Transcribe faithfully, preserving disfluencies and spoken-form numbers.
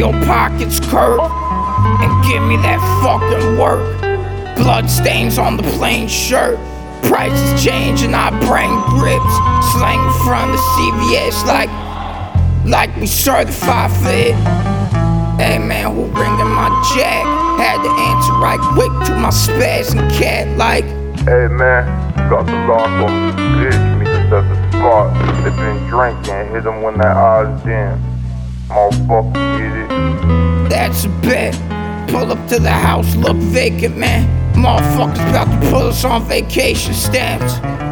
your pockets curve and give me that fucking work. Blood stains on the plain shirt. Prices change and I bring grips. Slang in front of C V S like Like we certified for it. Hey man, who ringing my jack? Had to answer right quick to my spazzing cat like, hey man, got the lock on the bitch, meet us at the spot. They been drinking, hit them when that eyes dim. Motherfucker, get it? That's a bet. Pull up to the house, look vacant, man. Motherfuckers about to put us on vacation stamps.